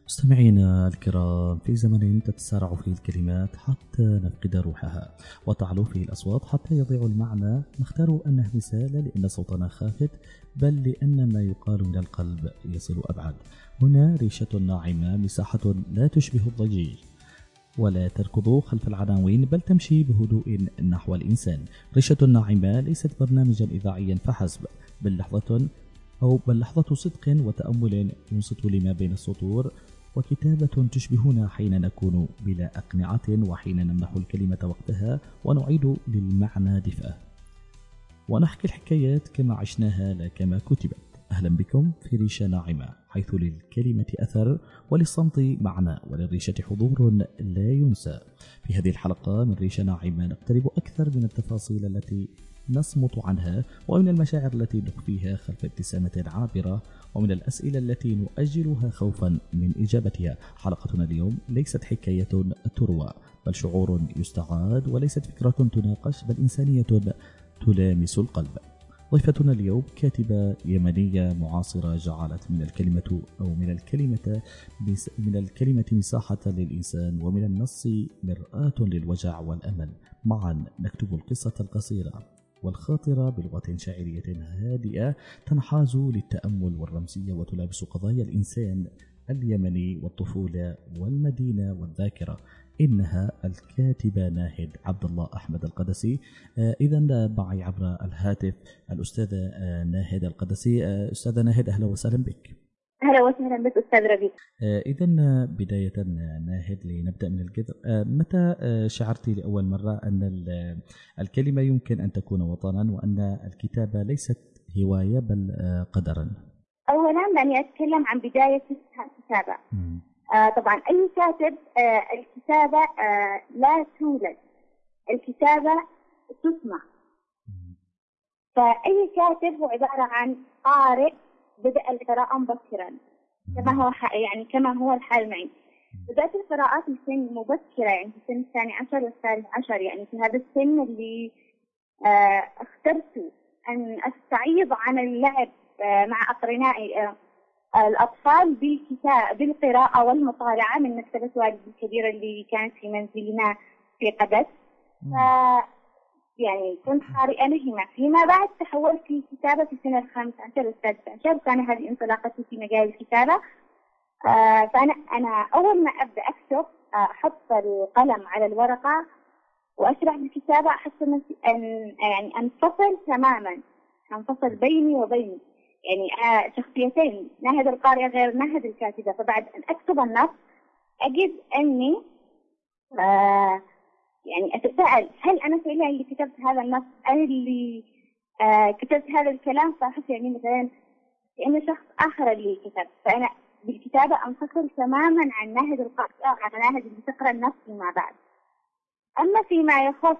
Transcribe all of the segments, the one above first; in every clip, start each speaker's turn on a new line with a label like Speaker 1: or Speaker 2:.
Speaker 1: مستمعينا الكرام، في زمن تتسارع فيه الكلمات حتى نفقد روحها، وتعلو فيه الأصوات حتى يضيع المعنى، نختار أن نهمس لا لأن صوتنا خافت، بل لأن ما يقال من القلب يصل أبعد. هنا ريشة ناعمة، مساحة لا تشبه الضجيج، ولا تركض خلف العناوين بل تمشي بهدوء نحو الإنسان. ريشة ناعمة ليست برنامجا إذاعيا فحسب، بل لحظة صدق وتأمل ينصت لما بين السطور، وكتابة تشبهنا حين نكون بلا أقنعة، وحين نمنح الكلمة وقتها ونعيد للمعنى دفئه، ونحكي الحكايات كما عشناها لا كما كتبت. أهلا بكم في ريشة ناعمة، حيث للكلمة أثر وللصمت معنى وللريشة حضور لا ينسى. في هذه الحلقة من ريشة ناعمة نقترب أكثر من التفاصيل التي نصمت عنها، ومن المشاعر التي نخفيها خلف ابتسامة عابرة، ومن الأسئلة التي نؤجلها خوفا من إجابتها. حلقتنا اليوم ليست حكاية تروى، بل شعور يستعاد، وليست فكرة تناقش، بل إنسانية تلامس القلب. ضيفتنا اليوم كاتبة يمنية معاصرة جعلت من الكلمة مساحة للإنسان، ومن النص مرآة للوجع والأمل. معا نكتب القصة القصيرة والخاطرة بلغة شاعرية هادئة تنحاز للتأمل والرمزية، وتلامس قضايا الإنسان اليمني والطفولة والمدينة والذاكرة. إنها الكاتبة ناهد عبد الله أحمد القدسي. إذا معي عبر الهاتف الأستاذة ناهد القدسي. أستاذة ناهد، أهلا وسهلا بك.
Speaker 2: أهلا وسهلا بك أستاذ ربيع.
Speaker 1: إذا بداية ناهد، لنبدأ من الجذر. متى شعرتي لأول مرة أن الكلمة يمكن أن تكون وطنا، وأن الكتابة ليست هواية بل قدرا؟
Speaker 2: أولا دعني أتكلم عن بداية الكتابة. طبعا أي كاتب، الكتابة لا تولد، الكتابة تصنع. فأي كاتب هو عبارة عن قارئ بدأ القراءة مبكرا، كما هو الحال معي. بدأت القراءات في سن مبكرة، يعني في السن 12 والثالث عشر، يعني في هذا السن اللي اخترت أن أستعيض عن اللعب مع أقرنائي الأطفال بالقراءة والمطالعة من مكتبة والدي الكبيرة اللي كانت في منزلنا في قدس. يعني كنت قارئة نهمة. فيما بعد تحولت للكتابة في سنة 15 والسادسة عشر، كان هذه انطلاقتي في مجال الكتابة. فأنا أول ما أبدأ أكتب أحط القلم على الورقة وأشرح بالكتابة، أحس أن أنفصل تماما، أنفصل بيني وبيني، يعني شخصيتين، ناهد القارئة غير ناهد الكاتبة. فبعد أن أكتب النص أجد أني يعني أتساءل، هل أنا فعلا اللي كتبت هذا النص؟ أنا اللي كتبت هذا الكلام؟ فأحس يعني مثلا لأن شخص آخر اللي كتب. فأنا بالكتابة أنفصل تماما عن ناهد القارئة، عن ناهد اللي تقرأ النص فيما بعد. أما فيما يخص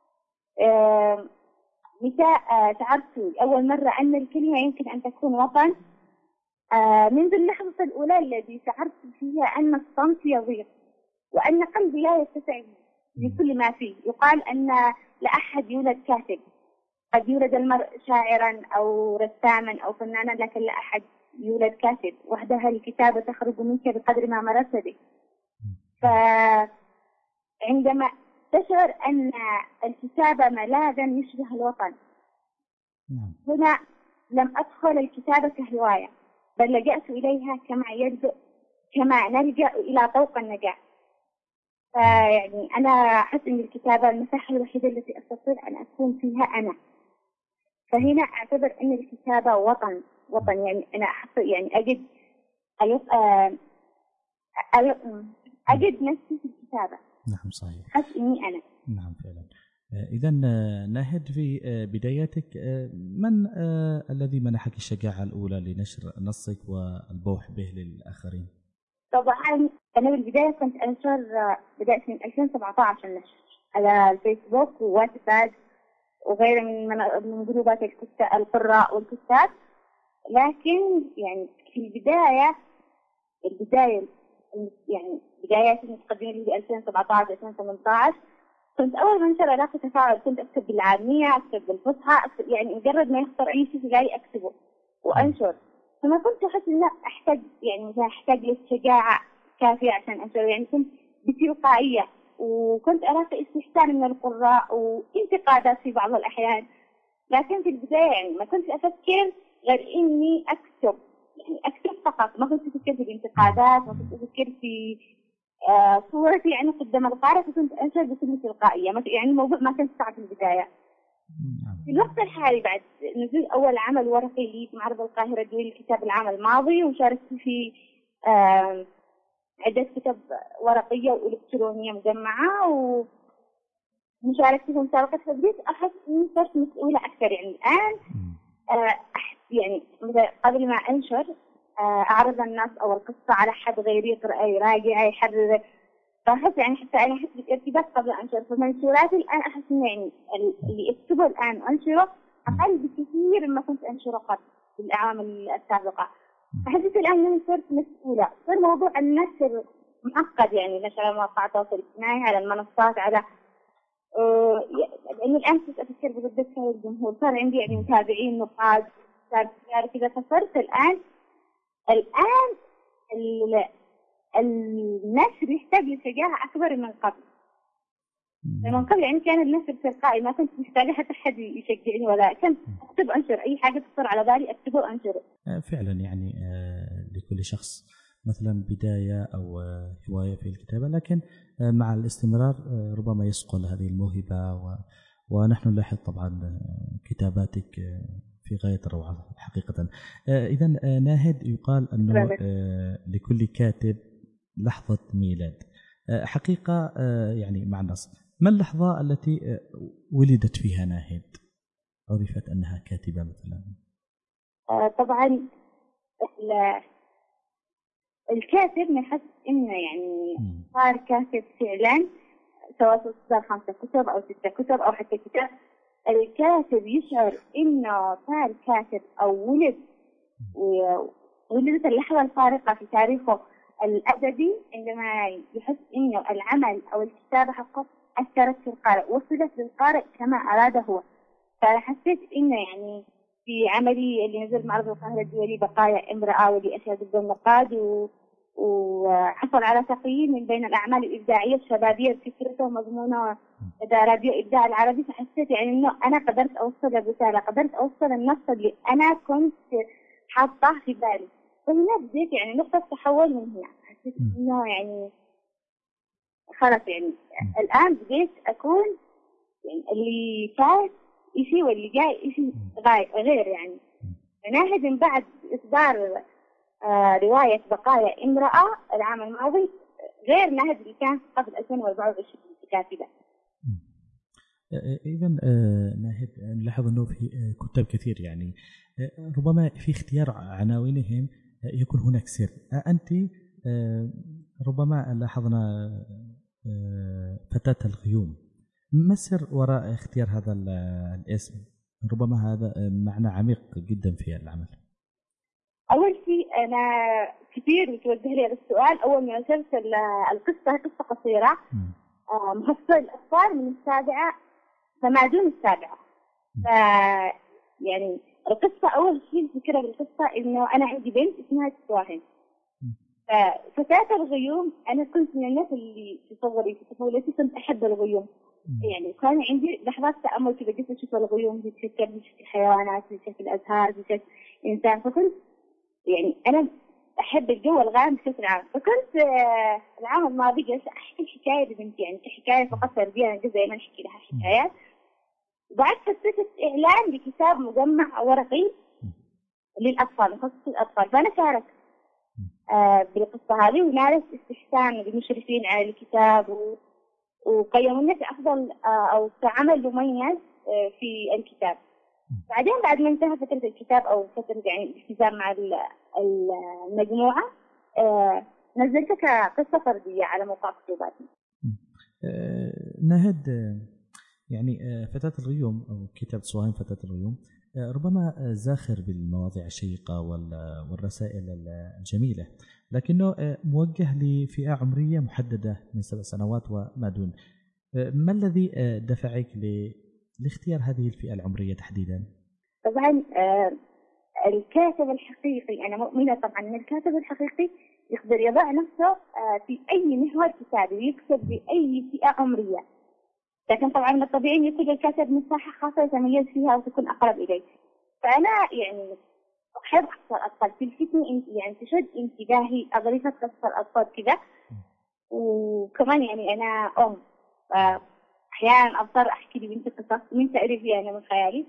Speaker 2: متى شعرت أول مرة أن الكلمة يمكن أن تكون وطن، منذ اللحظة الأولى التي شعرت فيها أن الصمت يضيق، وأن قلبي لا يتسع لكل ما فيه. يقال أن لا أحد يولد كاتب، قد يولد المرء شاعرا أو رساما أو فنانا، لكن لا أحد يولد كاتب. وحدها الكتابة تخرج منك بقدر ما مرست به. فعندما تشعر أن الكتابة ملاذا يشبه الوطن، هنا لم أدخل الكتابة كهواية، بل لجأت إليها كما نلجأ إلى طوق النجاة. فيعني أنا أحس أن الكتابة المساحة الوحيدة التي أستطيع أن أكون فيها أنا. فهنا أعتبر أن الكتابة وطن. يعني أنا أحس، يعني أجد نفسي في الكتابة.
Speaker 1: نعم صحيح.
Speaker 2: أحس إني أنا.
Speaker 1: نعم فعلا. إذا ناهد، في بداياتك من الذي منحك الشجاعة الأولى لنشر نصك والبوح به للآخرين؟
Speaker 2: طبعا أنا بالبداية كنت بدأت من 2017 النشر على الفيسبوك وواتساب وغيره من جروبات القراء والكتاب. لكن يعني في البداية يعني بدايات المتقدمة في 2017 2018 كنت أول ما انشر ألاقي تفاعل. كنت أكتب بالعامية، أكتب بالفصحى، يعني مجرد ما يخطر أي شيء في بالي أكتبه وأنشر. فما كنت أحس إن أحتاج للشجاعة كافية عشان أنشر، يعني كنت بتلقائية، وكنت ألاقي استحسان من القراء وانتقادات في بعض الأحيان. لكن في البداية يعني ما كنت أفكر غير إني أكتب، يعني أكتب فقط، ما كنت أفكر في الانتقادات، ما كنت أفكر في صورتي يعني قدام القارئ، فكنت أنشر بكل تلقائية. يعني الموضوع ما كان صعب في البداية. في الوقت الحالي بعد نزول أول عمل ورقي لي في معرض القاهرة الدولي للكتاب العام الماضي، وشاركت في عدة كتب ورقية وإلكترونية مجمعة، ومشاركتي في مسابقة تدريس، أحس إني صرت مسؤولة أكثر. يعني الآن يعني قبل ما أنشر أعرض النص أو القصة على حد غيري يقرأ يراجع يحرر، فأحس يعني حتى أنا أحس بالارتباط قبل أنشر. فمنشوراتي الآن أحس إنه يعني اللي أكتبه الآن أنشره أقل بكثير مما كنت أنشره قبل في الأعوام السابقة. فحسيت الآن أني صرت مسؤولة، صار موضوع النشر معقد، يعني نشر على مواقع التواصل الاجتماعي، على المنصات، على لأني الآن كنت أفكر بردة فعل الجمهور، صار عندي يعني متابعين، نقاد، صار كذا. فصرت الآن النشر يحتاج لشجاعة أكبر من قبل. من قبل يعني كان النشر تلقائي، ما كنت محتاجة حتى حد يشجعني، ولا كنت أكتب أنشر أي حاجة تخطر على بالي أكتبه وأنشره.
Speaker 1: فعلا يعني لكل شخص مثلا بداية أو هواية في الكتابة، لكن مع الاستمرار ربما يصقل هذه الموهبة، ونحن نلاحظ طبعا كتاباتك في غاية الروعة حقيقة. إذا ناهد، يقال أنه لكل كاتب لحظة ميلاد. حقيقة يعني مع النص، ما اللحظة التي ولدت فيها ناهد عرفت أنها كاتبة مثلا؟
Speaker 2: طبعا الكاتب نحس إنه يعني صار كاتب فعلا، سواء صدر 5 كتب أو 6 كتب أو حتى كتاب. الكاتب يشعر إنه صار كاتب أو ولدت اللحظة الفارقة في تاريخه الأدبي عندما يحس إنه العمل أو الكتابة حقه أثرت في القارئ، وصلت للقارئ كما أراد هو. فحسيت إنه يعني في عملي اللي نزل معرض القاهرة الدولي بقايا امرأة، واللي أشهد ضد النقاد، وحصل على تقييم من بين الأعمال الإبداعية الشبابية بفكرته ومضمونه لدى راديو إبداع العربي. فحسيت يعني إنه أنا قدرت أوصل الرسالة، قدرت أوصل النص اللي أنا كنت حاطاه في بالي. وهنا بديت يعني نقطة تحول من هنا، حسيت إنه يعني خلاص يعني الآن بديت أكون يعني اللي فات إشي واللي جاي إشي غير. يعني ناهد من بعد إصدار رواية بقايا امرأة العام الماضي غير ناهد اللي كان قبل 2024 كاتبة.
Speaker 1: إذا ناهد نلاحظ أنه في كتاب كثير يعني ربما في اختيار عناوينهم يكون هناك سر. أنت ربما لاحظنا فتاة الغيوم، ما السر وراء اختيار هذا الاسم؟ ربما هذا معنى عميق جدا في العمل.
Speaker 2: أول شيء أنا كثير متوجه لي هذا السؤال. أول ما نزلت القصة قصة قصيرة مخصصة للأطفال من 7 فما دون 7. يعني القصة أول شيء الفكرة بالقصة إنه أنا عندي بنت اسمها تسواهن. فتاة الغيوم أنا كنت من الناس اللي في طفولتي كنت أحب الغيوم. يعني كان عندي لحظات تأمل كذا، جيت أشوف الغيوم بتفكر بشكل الحيوانات، بشكل الأزهار، بشكل إنسان. فكنت يعني أنا أحب الجو الغام بشكل عام. فكنت العام الماضي جالسة أحكي حكاية لبنتي، يعني كحكاية فقط تربية زي ما نحكي لها حكايات. وبعد فتت إعلان لكتاب مجمع ورقي للأطفال مخصص للأطفال، فأنا شاركت بالقصة هذه ونالت استحسان المشرفين على الكتاب وقيموني كأفضل أو كعمل مميز في الكتاب. بعدين بعد ما انتهى فترة الكتاب أو فترة يعني الالتزام مع المجموعة نزلت كقصة فردية على موقع كتاباتي.
Speaker 1: ناهد يعني فتاة الغيوم أو كتاب تسواهن فتاة الغيوم ربما زاخر بالمواضيع الشيقة والرسائل الجميلة، لكنه موجه لفئة عمرية محددة من 7 سنوات وما دون. ما الذي دفعك لاختيار هذه الفئة العمرية تحديدا؟
Speaker 2: طبعا الكاتب الحقيقي، أنا مؤمنة طبعا أن الكاتب الحقيقي يقدر يضع نفسه في أي محور كتابي ويكتب بأي فئة عمرية. لكن طبعا من الطبيعي أن يكون الكاتب مساحة خاصة يتميز فيها وتكون أقرب إليه. فأنا يعني أحب قصة الأطفال، تلفتني يعني تشد انتباهي أظريفة قصة الأطفال كذا. وكمان يعني أنا أحيانا أضطر أحكي لبنتي قصص من تأليفي أنا من خيالي.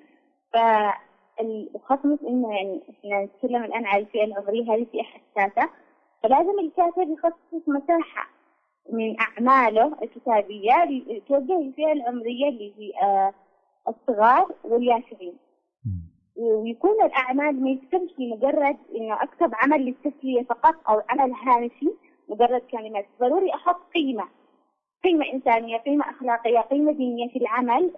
Speaker 2: وخاصة إنه يعني إحنا نتكلم الآن عن الفئة العمرية، هذه فئة حساسة، فلازم الكاتب يخصص مساحة من أعماله الكتابية توجه الفئة العمرية اللي هي الصغار واليافعين. ويكون الأعمال ما يكتبش لمجرد إنه أكتب عمل للتسلية فقط أو عمل هامشي مجرد كلمات. ضروري أحط قيمة إنسانية، قيمة أخلاقية، قيمة دينية في العمل،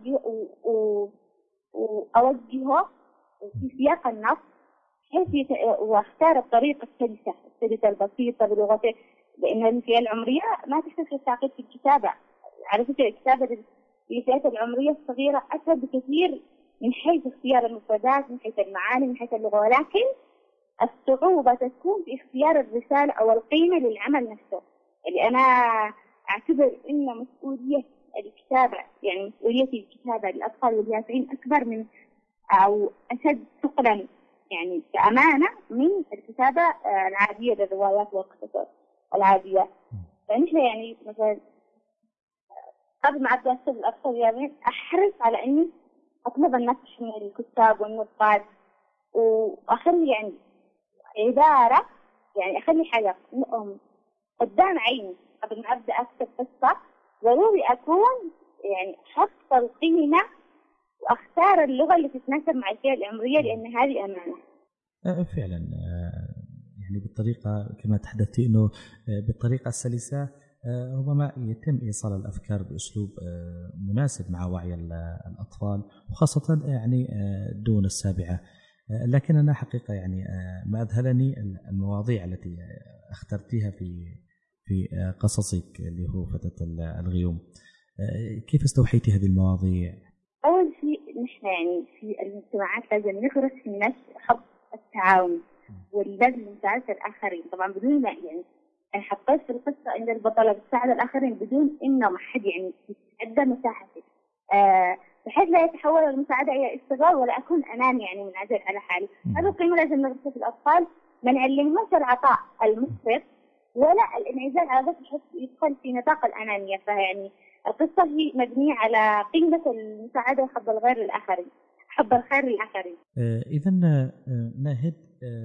Speaker 2: وأوجهه في سياق النص بحيث واختار الطريقة السلسة البسيطة بلغته، لأن الفئة العمرية ما تحتاج التعقيد في الكتابة. على فكرة الكتابة للفئات العمرية الصغيرة أسهل بكثير من حيث اختيار المفردات، من حيث المعاني، من حيث اللغة، ولكن الصعوبة تكون في اختيار الرسالة أو القيمة للعمل نفسه. يعني أنا أعتبر أن مسؤولية الكتابة، يعني مسؤولية الكتابة للأطفال واليافعين أكبر من أو أشد ثقلا يعني كأمانة من الكتابة العادية للروايات والقصص العادية. فنحن يعني مثلا قبل ما أبدأ أكتب الأطفال واليافعين أحرص على أني أطلب النقش من الكتاب والنقاد، وأخلي يعني عبارة، يعني أخلي حاجة قدام عيني قبل ما أبدأ أكتب قصة. ضروري أكون يعني حط القيمة وأختار اللغة اللي تتناسب مع الفئة العمرية، لأن هذه أمانة.
Speaker 1: فعلا يعني بالطريقة كما تحدثتي أنه بالطريقة السلسة ربما يتم إيصال الأفكار بأسلوب مناسب مع وعي الأطفال، وخاصة يعني دون السابعة. لكن أنا حقيقة يعني ما أذهلني المواضيع التي اخترتيها في قصصك اللي هو فتاة الغيوم. كيف استوحيتي هذه المواضيع؟
Speaker 2: أول شيء نحن يعني في المجتمعات لازم نغرس في الناس حب التعاون والبذل مساعدة الآخرين. طبعا بدون يعني أنا حطيت في القصة إن البطلة بتساعد الآخرين بدون إنه ما حد يعني يتعدى مساحتي، بحيث لا يتحول المساعدة إلى استغلال ولا أكون أناني يعني منعزل على حالي. هذا القيمة لازم نغرسها في الأطفال، ما نعلمهمش العطاء المفرط ولا الانعزال على ذات بحيث يدخل في نطاق الأنانية. فيعني القصة هي مبنية على قيمة المساعدة وحب الغير للآخرين، حب الخير للآخرين.
Speaker 1: إذا ناهد،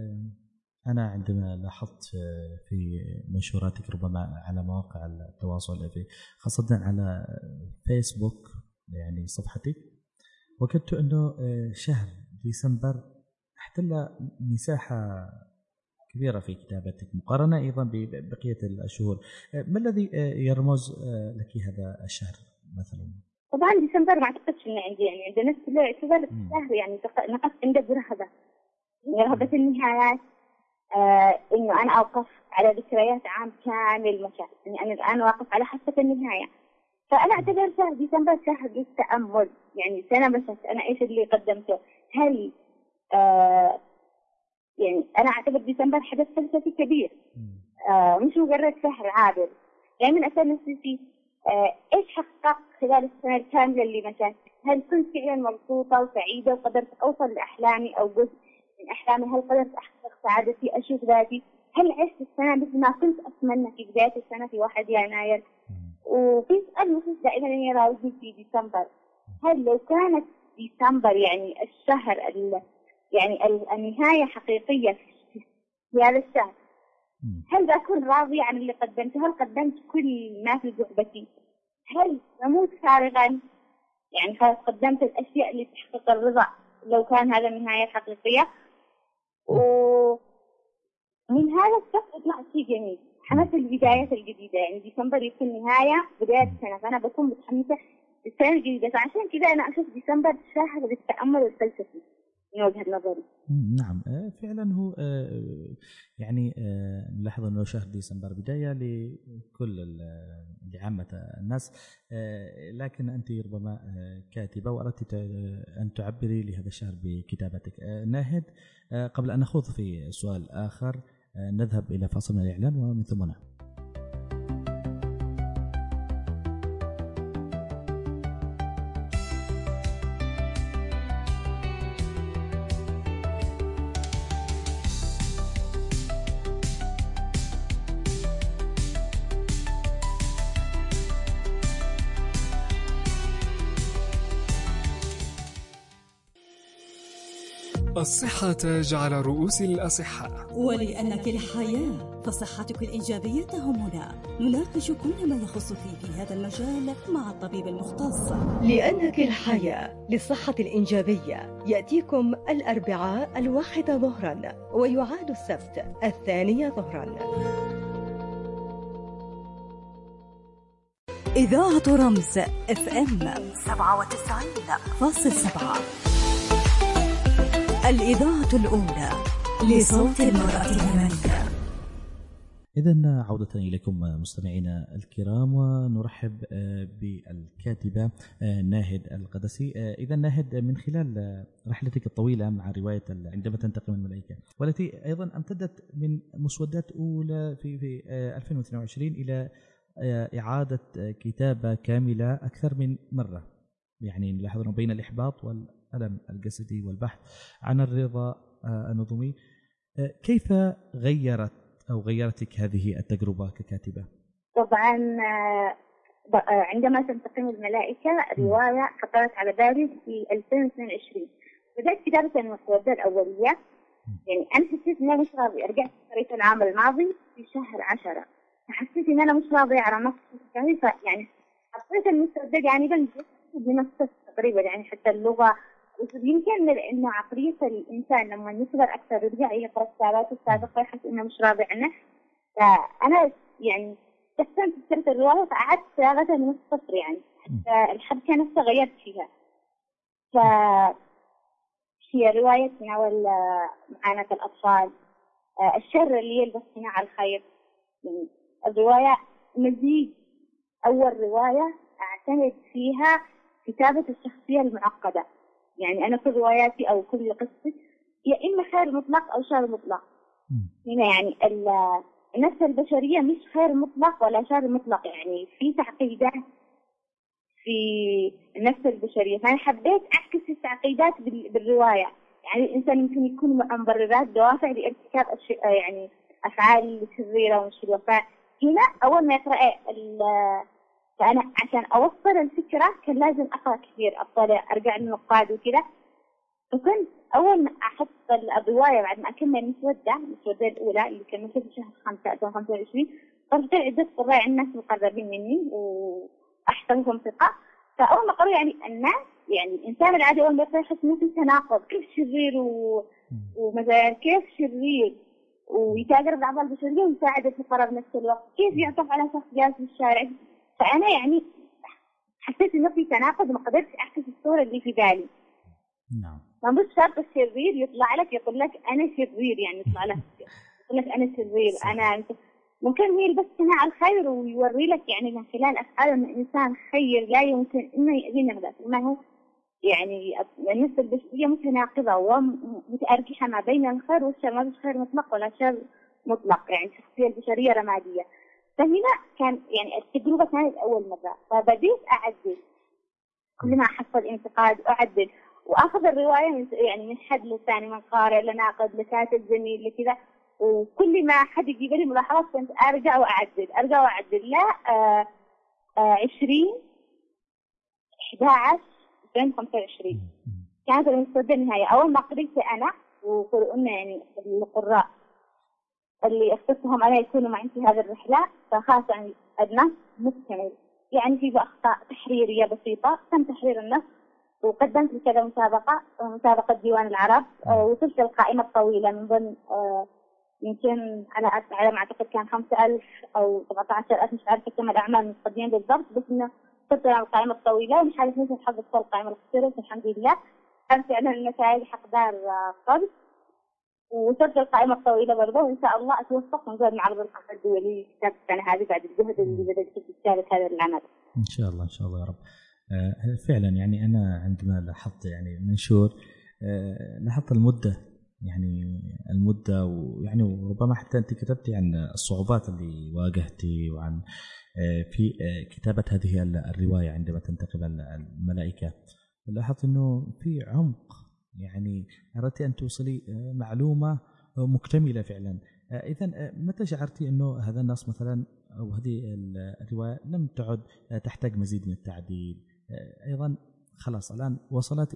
Speaker 1: أنا عندما لاحظت في منشوراتك ربما على مواقع التواصل خاصة على فيسبوك يعني صفحتك، وجدت أنه شهر ديسمبر احتل مساحة كبيرة في كتابتك مقارنة أيضا ببقية الشهور. ما الذي يرمز لك هذا الشهر مثلا؟
Speaker 2: طبعا ديسمبر ما أعتقدش إن عندي يعني عند نفس يعتبر شهر يعني نقص عنده برهبة النهايات. إنه أنا أوقف على ذكريات عام كامل مشاهد، يعني أنا الآن واقف على حافة النهاية. فأنا أعتبر شهر ديسمبر شهر للتأمل، يعني سنة مشت أنا إيش اللي قدمته. هل يعني أنا أعتبر ديسمبر حدث فلسفي كبير، مش مجرد شهر عابر. يعني من أسأل نفسي فيه إيش حققت خلال السنة الكاملة اللي مشت؟ هل كنت فعلا مبسوطة وسعيدة وقدرت أوصل لأحلامي أو جزء من أحلامي؟ هل قدرت أحقق سعادتي، أشوف ذاتي؟ هل عشت السنة مثل ما كنت أتمنى في بداية السنة في 1 يناير؟ وفي سؤال مهم دائما يراودني في ديسمبر، هل لو كانت ديسمبر يعني الشهر يعني النهاية حقيقية في هذا الشهر، هل بكون راضية عن اللي قدمته؟ هل قدمت كل ما في جعبتي؟ هل أموت فارغا؟ يعني خلاص قدمت الأشياء اللي تحقق الرضا لو كان هذا النهاية الحقيقية. ومن هذا الشخص يطلع شيء جميل، حماس البدايات الجديدة. يعني ديسمبر يكون نهاية بداية السنة، فأنا بكون متحمسة للسنة الجديدة. فعشان كذا أنا أشوف ديسمبر شهر للتأمل الفلسفي من وجهة نظري.
Speaker 1: نعم فعلا هو يعني نلاحظ أنه شهر ديسمبر بداية لكل لعامة الناس، لكن أنت ربما كاتبة وأردت أن تعبري لهذا الشهر بكتابتك. ناهد، قبل أن نخوض في سؤال آخر، نذهب إلى فاصل من الإعلان ومن ثم نعود.
Speaker 3: الصحة تاج على رؤوس الأصحاء،
Speaker 4: ولأنك الحياة فصحتك الإيجابية تهمنا. نناقش كل ما يخصك في هذا المجال مع الطبيب المختص. لأنك الحياة للصحة الإيجابية يأتيكم الأربعاء 1 ظهرا، ويعاد السبت 2 ظهرا. إذاعة رمز FM 97.7، الإذاعة الأولى لصوت المرأة اليمنية.
Speaker 1: إذن عودة إليكم مستمعينا الكرام، ونرحب بالكاتبة ناهد القدسي. إذن ناهد، من خلال رحلتك الطويلة مع رواية عندما تنتقم الملائكة، والتي أيضا امتدت من مسودات أولى في 2022 إلى إعادة كتابة كاملة أكثر من مرة، يعني نلاحظ بين الإحباط والألم الجسدي والبحث عن الرضا النظمي، كيف غيرتك هذه التجربة ككاتبة؟
Speaker 2: طبعا عندما تنتقم الملائكة رواية خطرت على بالي في 2022. بدأت كتابة المسودة الأولية، يعني أنا حسيت إن أنا مش راضية. رجعت قريت العام الماضي في شهر 10، فحسيت إن أنا مش راضية على نفسي، يعني حطيت المسودة جانبا بنفس تقريبا، يعني حتى اللغة. يمكن لأنه عقلية الإنسان لما يكبر أكثر يرجع يقرأ كتاباته السابقة يحس إنه مش راضي عنه. فأنا يعني استخدمت فكرة الرواية فأعدت صياغتها من الصفر، يعني حتى الحبكة نفسها غيرت فيها. هي رواية تناول معاناة الأطفال، الشر اللي يلبس صناع الخير. يعني الرواية مزيج، أول رواية أعتمد فيها كتابة الشخصية المعقدة. يعني أنا كل رواياتي أو كل قصتي يا إما خير مطلق أو شر مطلق. هنا يعني النفس البشرية مش خير مطلق ولا شر مطلق، يعني في تعقيدات في النفس البشرية، فأنا حبيت أعكس التعقيدات بالرواية. يعني الإنسان يمكن يكون مع مبررات دوافع لارتكاب يعني أفعال شريرة ومش حلوة. فهنا أول ما يقرأ فأنا عشان أوصل الفكرة كان لازم أقرأ كثير، أطلع أرجع للنقاد وكذا. فكنت أول ما أحط الرواية بعد ما أكمل المسودة الأولى اللي كانت في شهر 5 2025، طلعت عدة قراء الناس مقربين مني وأحسنهم ثقة. فأول ما قرأوا يعني الناس، يعني الإنسان العادي أول ما يقرأ يحس إنه في تناقض، كيف شرير ومثلا كيف شرير ويتاجر بالأعضاء البشرية ويساعد الفقراء بنفس الوقت، كيف يعطف على شخص جالس في الشارع. فأنا يعني حسيت إنه في تناقض، ما قدرتش أعكس الصورة اللي في بالي.
Speaker 1: نعم.
Speaker 2: ما مش شرط الشرير يطلع لك يقول لك أنا شرير، يعني يطلع لك يقول لك أنا شرير. أنا ممكن هي بس صناع الخير ويوري لك يعني من خلال أفعاله إن الإنسان خير لا يمكن إنه يأذينا بذات. ما هو يعني النفس البشرية متناقضة ومتأرجحة ما بين الخير والشر، ما فيش خير مطلق ولا شر مطلق، يعني الشخصية البشرية رمادية. فهنا كان يعني التجربة كانت أول مرة، فبديت أعدل كل ما أحصل انتقاد أعدل وأخذ الرواية يعني من حد لثاني، من قارئ لناقد لكاتب زميل لكذا. وكل ما حد يجيب لي ملاحظات كنت أرجع وأعدل لا 20/11/2025 كانت المسودة النهاية. أول ما قريت أنا وقلنا يعني القراء اللي اخترتهم أنا يكونوا معي في هذه الرحلة، فخاصة يعني النص مكتمل، يعني في أخطاء تحريرية بسيطة. تم تحرير النص وقدمت لكذا مسابقة ديوان العرب، وصلت القائمة الطويلة من ضمن يمكن على ما أعتقد كان 5,000 أو 17,000، مش عارفة كم الأعمال المتقدمين بالضبط، بس إنه صرت على القائمة الطويلة ومش عارفة مثل حظ القائمة القصيرة، الحمد لله. كانت فعلا النتائج حقدار قبل، وصرت القائمة الطويلة برضه، وإن شاء الله أتوفق ونزود معرض القاهرة الدولي كتاب السنة هذه بعد الجهد اللي بدأت في كتابة هذا العمل.
Speaker 1: إن شاء الله إن شاء الله يا رب. فعلا يعني أنا عندما لاحظت يعني منشور لاحظت المدة يعني المدة، ويعني وربما حتى أنت كتبتي عن الصعوبات اللي واجهتي وعن في كتابة هذه الرواية عندما تنتقل الملائكة. لاحظت أنه في عمق، يعني أردت أن توصلي معلومة مكتملة فعلا. إذن متى شعرتي أنه هذا النص مثلا أو هذه الرواية لم تعد تحتاج مزيد من التعديل؟ أيضا خلاص الآن وصلت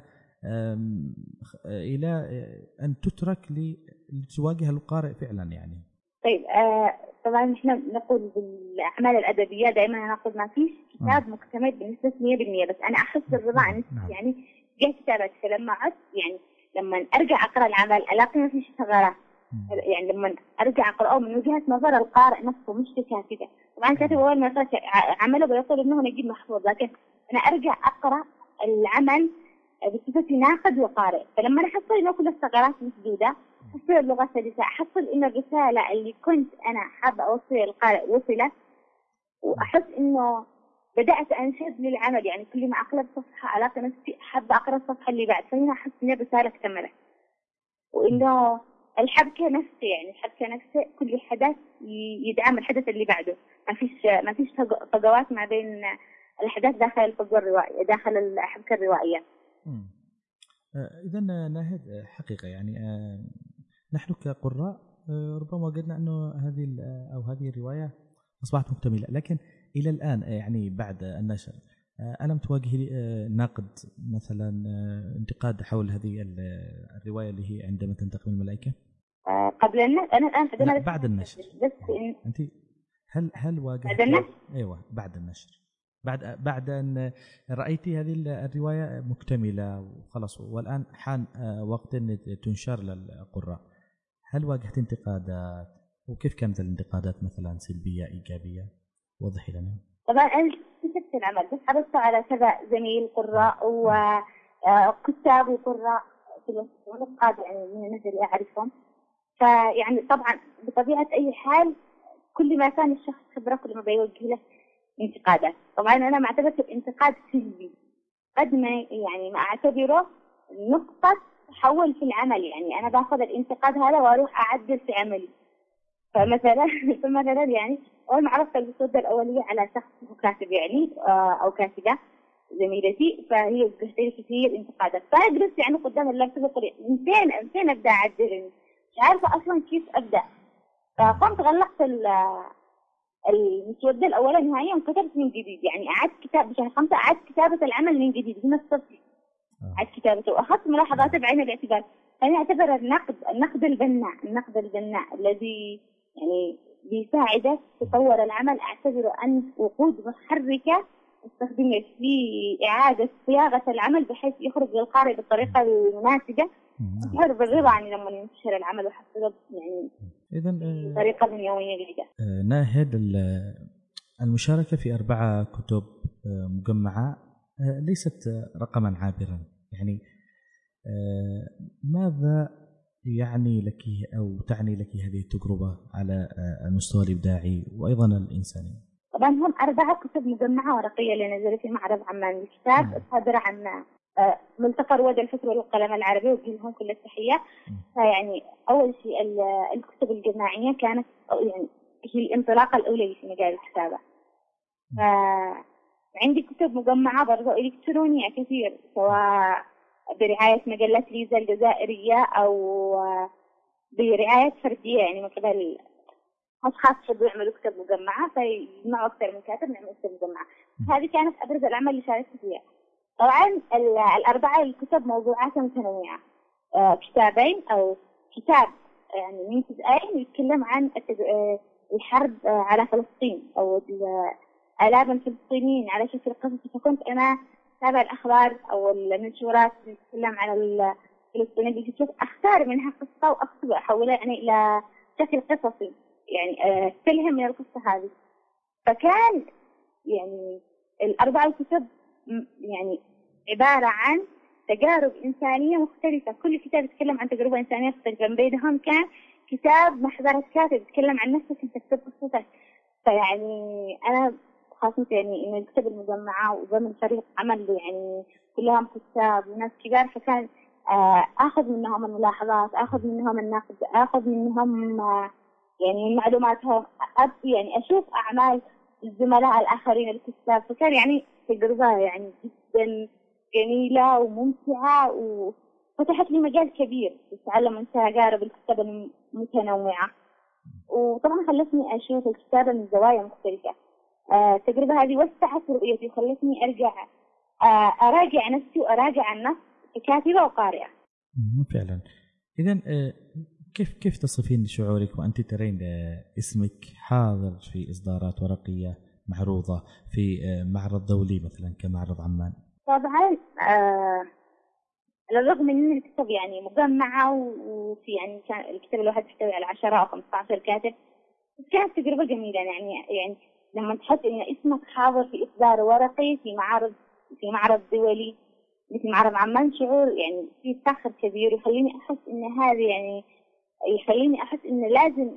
Speaker 1: إلى أن تترك لتواجه القارئ فعلا يعني.
Speaker 2: طيب طبعا احنا نقول بالاعمال الادبيه دائما نقول ما فيش كتاب مكتمل بنسبه 100%، بس انا احس بالرضا عن يعني جاء كتابات. فلما عدت يعني لما ارجع اقرا العمل الاقي ما فيش ثغرات، يعني لما ارجع اقراه من وجهه نظر القارئ نفسه مش كاتبه. طبعا كاتب اول ما عمله بيطلب انه نجيب محفوظ، لكن انا ارجع اقرا العمل بصفتي ناقد وقارئ. فلما انا احصل انه كل الثغرات مسدوده، احصل اللغه سلسه، احصل ان الرساله اللي كنت انا حابه اوصلها للقارئ وصلت، واحس انه بدات انشد للعمل. يعني كل ما اقلب صفحه الاقي نفسي حابه اقرا الصفحه اللي بعد، فهنا احس ان الرساله اكتملت، وانه الحبكه نفسها يعني الحبكه نفسها كل حدث يدعم الحدث اللي بعده، ما فيش فجوات ما بين الاحداث داخل الفجوه الروائيه داخل الحبكه الروائيه.
Speaker 1: إذا ناهد حقيقة يعني نحن كقراء ربما وجدنا أنه هذه الرواية أصبحت مكتملة، لكن إلى الآن يعني بعد النشر ألم تواجه نقد مثلا انتقاد حول هذه الرواية اللي هي عندما تنتقل الملائكة؟
Speaker 2: قبل النشر أنا الآن
Speaker 1: بعد النشر
Speaker 2: بس
Speaker 1: أنت هل واجهت
Speaker 2: بعد النشر؟
Speaker 1: أيوة بعد النشر، بعد أن رأيتي هذه الرواية مكتملة وخلاص والآن حان وقت أن تنشر للقراء، هل واجهت انتقادات؟ وكيف كانت الانتقادات مثلا سلبية إيجابية؟ وضحي لنا.
Speaker 2: طبعا أنا كتبت العمل بس حرصت على كذا زميل قراء وكتاب وقراء في النقاد يعني من الناس اللي أعرفهم. فيعني طبعا بطبيعة أي حال كل ما كان الشخص خبرة كل ما بيوجه له انتقادات. طبعا أنا ما اعتبرته بانتقاد سلبي قد ما يعني ما أعتبره نقطة تحول في العمل. يعني أنا باخذ الانتقاد هذا وأروح أعدل في عملي. فمثلا يعني أول ما عرفت الجسودة الأولية على شخص كاتب يعني أو كاتبة زميلتي، فهي وجهت لي كثير انتقادات، فأجلس يعني قدام اللابتوب أقول من فين أبدأ أعدل، مش عارفة أصلا كيف أبدأ. فقمت غلقت المسودة الأولى نهائيا وكتبت من جديد. يعني أعدت بشهر 5 أعدت كتابة العمل من جديد من الصفر، أعدت كتابته وأخذت ملاحظات بعين الاعتبار. فأنا أعتبر النقد البناء الذي يعني بيساعدك تطور العمل، أعتبره أن وقود محركة استخدمه في إعادة صياغة العمل بحيث يخرج للقارئ بالطريقة المناسبة. أشعر بالرضا عني لما ينشر العمل وحصله يعني طريقة يومية جيدة.
Speaker 1: ناهد المشاركة في 4 كتب مجمعة ليست رقما عابرا، يعني ماذا يعني لك أو تعني لك هذه التجربة على المستوى الإبداعي وأيضا الإنساني؟
Speaker 2: طبعا هم 4 كتب مجمعة ورقية اللي نزلت في معرض عمان للكتاب صادرة عن ملتقى رواد الفكر والقلم العربي، وجه لهم كل التحية. فيعني أول شيء الكتب الجماعية كانت يعني هي الانطلاقة الأولى في مجال الكتابة. عندي كتب مجمعة برضو إلكترونية كثير، سواء برعاية مجلة ليزا الجزائرية أو برعاية فردية يعني من قبل أشخاص يحبوا يعملوا كتب مجمعة فيجمعوا أكثر من كاتب نعمل كتب مجمعة. هذه كانت أبرز الأعمال اللي شاركت فيها. طبعا 4 الكتب موضوعات متنوعة، كتابين أو كتاب يعني من جزئين يتكلم عن الحرب على فلسطين أو آلاف الفلسطينيين على شكل قصصي. فكنت أنا أتابع الأخبار أو المنشورات اللي تتكلم عن الفلسطينيين بشوف أختار منها قصة وأكتب وأحولها يعني إلى شكل قصصي يعني استلهم من القصة هذه. فكان يعني 4 كتب يعني عبارة عن تجارب إنسانية مختلفة، كل كتاب يتكلم عن تجربة إنسانية مختلفة. من بينهم كان كتاب محبرة كاتب يتكلم عن نفسك أنت تكتب قصتك. فيعني أنا خاصة يعني إن الكتب المجمعة وضمن فريق عمل يعني كلهم كتاب وناس كبار، فكان أخذ منهم الملاحظات، أخذ منهم النقد، أخذ منهم يعني من معلوماتهم، يعني أشوف أعمال الزملاء الآخرين الكتاب. فكان يعني تجربة يعني جدا جميلة وممتعة، وفتحت لي مجال كبير للتعلم من تجارب الكتابة المتنوعة، وطبعا خلتني أشوف الكتابة من زوايا مختلفة. التجربة هذه وسعت رؤيتي وخلتني أرجع أراجع نفسي وأراجع النص ككاتبة وقارئة.
Speaker 1: فعلا. إذن كيف تصفين شعورك وأنت ترين اسمك حاضر في إصدارات ورقية معروضة في معرض دولي مثلا كمعرض عمان؟
Speaker 2: طبعا على الرغم من الكتاب يعني مجمعة، وفي يعني كان الكتاب الواحد يحتوي على 10 أو 15 كاتب، كانت تجربة جميلة. يعني لما تحس إن اسمك حاضر في إصدار ورقي في معرض دولي مثل معرض عمان، شعور يعني فيه فخر كبير، ويخليني أحس إن هذه يعني يخليني أحس إن لازم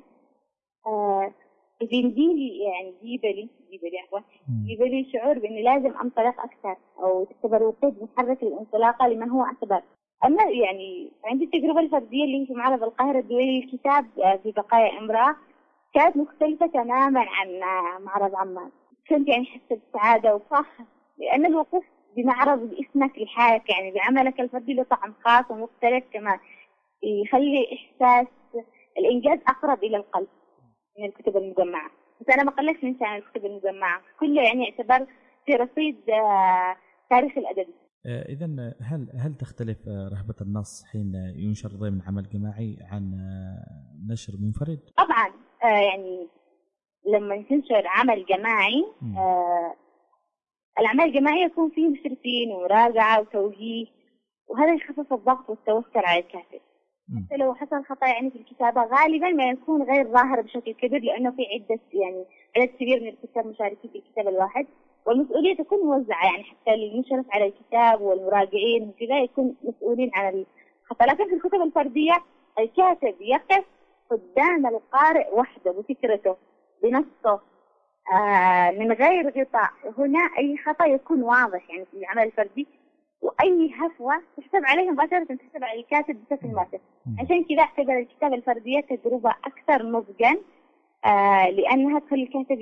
Speaker 2: يجيب لي شعور بإني لازم أنطلق أكثر، أو تعتبر وقود محرك للانطلاقة لمن هو أكبر. أما يعني عندي التجربة الفردية اللي في معرض القاهرة الدولي للكتاب في بقايا امرأة، كانت مختلفة تماما عن معرض عمان. كنت يعني حسيت بسعادة وفخر، لأن الوقوف بمعرض باسمك لحالك يعني بعملك الفردي له طعم خاص ومختلف، كمان يخلي إحساس الإنجاز أقرب إلى القلب من الكتب المجمعة. بس أنا ما قلتش من شأن الكتب المجمعة، كله يعني يعتبر في رصيد تاريخ الأدبي.
Speaker 1: إذن هل تختلف رهبة النص حين ينشر ضمن عمل جماعي عن نشر منفرد؟
Speaker 2: طبعا يعني لما تنشر عمل جماعي الأعمال الجماعية يكون فيه مشرفين ومراجعة وتوجيه، وهذا يخفف الضغط والتوتر على الكاتب. حتى لو حصل خطأ يعني في الكتابة غالبا ما يكون غير ظاهر بشكل كبير، لأنه في عدد كبير من الكتاب مشاركين في الكتاب الواحد، والمسؤولية تكون موزعة، يعني حتى المشرف على الكتاب والمراجعين وكذا يكون مسؤولين عن الخطأ. لكن في الكتب الفردية الكاتب يقف قدام القارئ وحده بفكرته بنصه من غير غطاء. هنا أي خطأ يكون واضح يعني في العمل الفردي، وأي هفوة تحسب عليه مباشرة تحسب على الكاتب بشكل مباشر. عشان كذا أعتبر الكتابة الفردية تجربة أكثر نضجا، لأنها تخلي الكاتب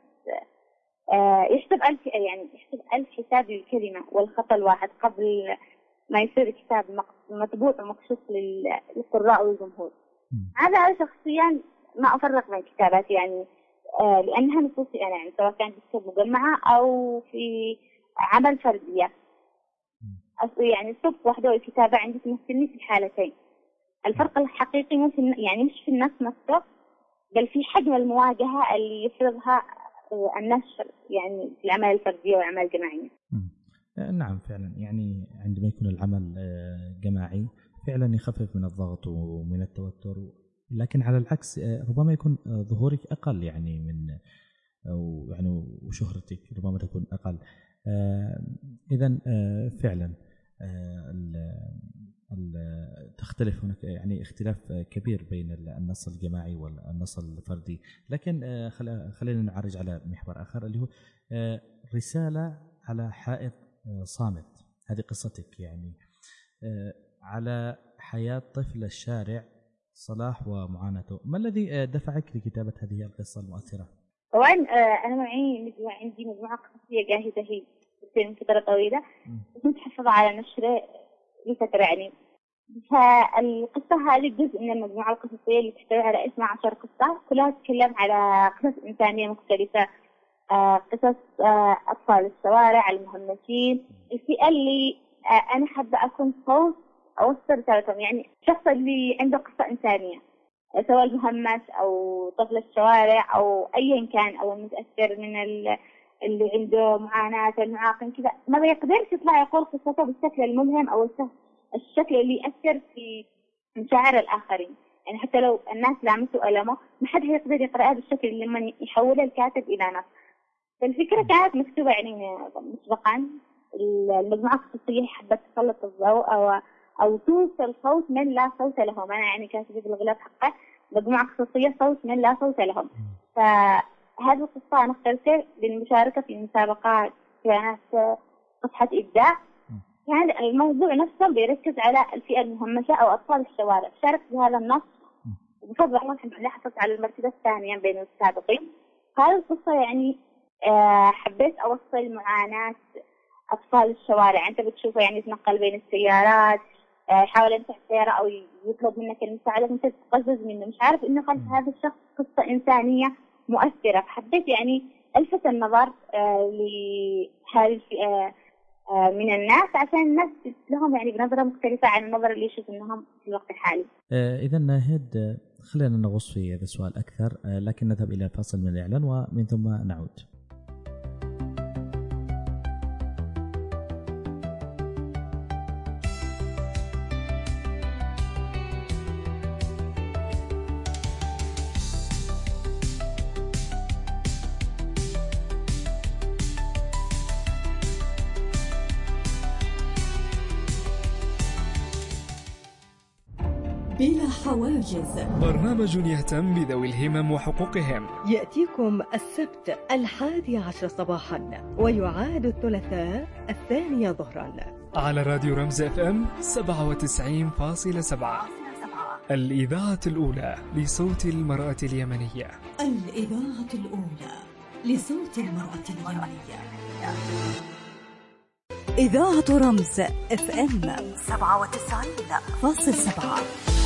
Speaker 2: يحسب ألف حساب للكلمة والخطأ الواحد قبل ما يصير الكتاب مطبوع ومكشوف للقراء والجمهور. هذا شخصيا ما أفرق بين كتاباتي يعني لأنها نصوصي أنا، يعني سواء كانت كتب مجمعة أو في عمل فردية. يعني الصدق وحده والكتابة عندي تمثلني في الحالتين. الفرق الحقيقي مش في النص نفسه، بل في حجم المواجهة اللي يفرضها النشر يعني في الأعمال الفردية والأعمال الجماعية.
Speaker 1: نعم فعلا، يعني عندما يكون العمل جماعي فعلا يخفف من الضغط ومن التوتر، لكن على العكس ربما يكون ظهورك أقل يعني من أو يعني وشهرتك ربما تكون أقل. إذن فعلا تختلف هناك يعني اختلاف كبير بين النص الجماعي والنص الفردي. لكن خلينا نعرج على محور آخر اللي هو رسالة على حائط صامت. هذه قصتك يعني على حياة طفل الشارع صلاح ومعاناته. ما الذي دفعك لكتابة هذه القصة المؤثرة؟
Speaker 2: طبعا أنا عندي مجموعة قصصية جاهزة هي من فترة طويلة، كنت حافظة على نشره لفترة يعني. فالقصة هذه جزء من المجموعة القصصية اللي تحتوي على 12 قصة، كلها تتكلم على قصص إنسانية مختلفة، قصص أطفال الشوارع المهمشين، الفئة اللي أنا حابة أكون صوت أوصل رسالتهم. يعني الشخص اللي عنده قصة إنسانية سواء المهمش أو طفل الشوارع أو أيا كان، أو المتأثر من اللي عنده معاناة المعاقين كذا، ما بيقدرش يطلع يقول قصته بالشكل الملهم أو الشكل اللي يأثر في مشاعر الآخرين. يعني حتى لو الناس لامسوا ألمه ما حد هيقدر يقرأها بالشكل اللي لما يحوله الكاتب إلى نص. فالفكرة كانت مكتوبة يعني مسبقا. المجموعة القصصية حبت تسلط الضوء أو توصل صوت من لا صوت لهم. أنا يعني كاتبة بالغلاف حقه مجموعة قصصية صوت من لا صوت لهم. فهذه القصة أنا اخترتها للمشاركة في مسابقات كانت صفحة إبداع كان الموضوع نفسه بيركز على الفئة المهمشة أو أطفال الشوارع. شاركت بهذا النص وبفضل الله الحمد لله حصلت على المرتبة الثانية بين السابقين. هذه القصة يعني حبيت أوصل معاناة أطفال الشوارع. أنت بتشوفه يعني يتنقل بين السيارات، يحاول يمسح السيارة أو يطلب منك المساعدة، أنت تتقزز منه، مش عارف إنه خلف هذا الشخص قصة إنسانية مؤثرة. فحبيت يعني ألفت النظر لهذه الفئة من الناس عشان الناس لهم يعني بنظرة مختلفة عن النظرة اللي يشوفونهم في الوقت الحالي.
Speaker 1: إذا ناهد خلينا نغوص في هذا السؤال أكثر، لكن نذهب إلى فاصل من الإعلان ومن ثم نعود.
Speaker 4: بلا حواجز،
Speaker 3: برنامج يهتم بذوي الهمم وحقوقهم،
Speaker 4: يأتيكم السبت 11 صباحا ويعاد الثلاثاء 2 ظهرا
Speaker 3: على راديو رمز FM 97.7، الإذاعة الأولى لصوت المرأة اليمنية.
Speaker 4: الإذاعة الأولى لصوت المرأة اليمنية. إذاعة رمز FM 97.7،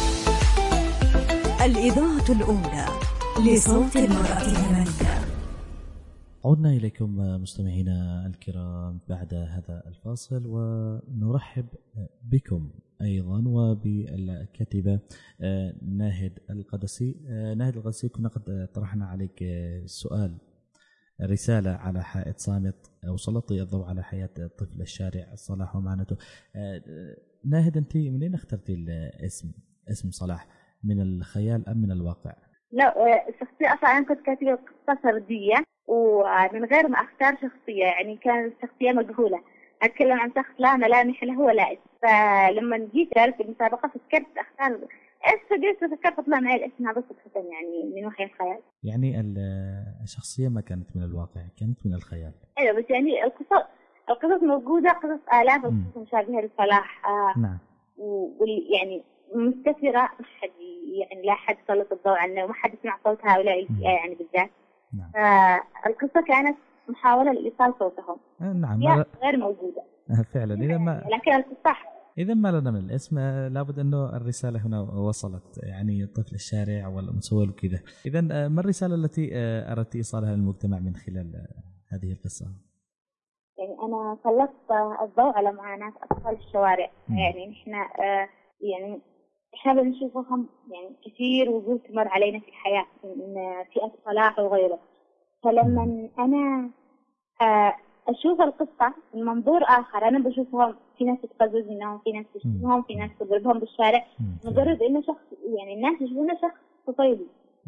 Speaker 4: الإذاعة الأولى لصوت المرأة اليمنية.
Speaker 1: عدنا إليكم مستمعينا الكرام بعد هذا الفاصل، ونرحب بكم أيضا وبالكاتبة ناهد القدسي. ناهد القدسي، كنا قد طرحنا عليك سؤال، رسالة على حائط صامت، أو سلطي الضوء على حياة طفل الشارع صلاح ومعاناته. ناهد، أنت منين اخترتي اسم صلاح؟ من الخيال أم من الواقع؟
Speaker 2: لا، الشخصية أصلا أنا كنت كاتبة قصة سردية ومن غير ما أختار شخصية، يعني كانت الشخصية مجهولة، أتكلم عن شخص لا ملامح له ولا اسم. فلما جيت شاركت المسابقة فكرت أختار اسم، فكرت أطلع معي الاسم هذا صدفة يعني من وحي الخيال.
Speaker 1: يعني الشخصية ما كانت من الواقع، كانت من الخيال.
Speaker 2: أيوة، بس يعني القصص موجودة، قصص آلاف القصص مشابهة لصلاح.
Speaker 1: نعم.
Speaker 2: يعني مستثيرة، ما حد يعني لا حد سلط الضوء عنه وما حد يسمع صوت هؤلاء الفئة يعني بالذات.
Speaker 1: نعم.
Speaker 2: القصة كانت محاولة لإيصال صوتهم.
Speaker 1: نعم.
Speaker 2: غير موجودة
Speaker 1: فعلا.
Speaker 2: لكن الصح
Speaker 1: إذا ما لنا من الاسم لابد أنه الرسالة هنا وصلت، يعني طفل الشارع والمسؤول وكذا. إذا ما الرسالة التي أردت إيصالها للمجتمع من خلال هذه القصة؟
Speaker 2: يعني أنا سلطت الضوء على معاناة أطفال الشوارع. يعني نحن يعني إحنا بنشوفهم يعني كثير وجود تمر علينا في الحياة من فئة صلاح وغيره. فلما أنا أشوف القصة من منظور آخر، أنا بشوفهم في ناس تتقزز منهم، في ناس تشتمهم، في ناس تضربهم بالشارع، مجرد إنه شخص يعني الناس يشوفونه شخص طفيلي.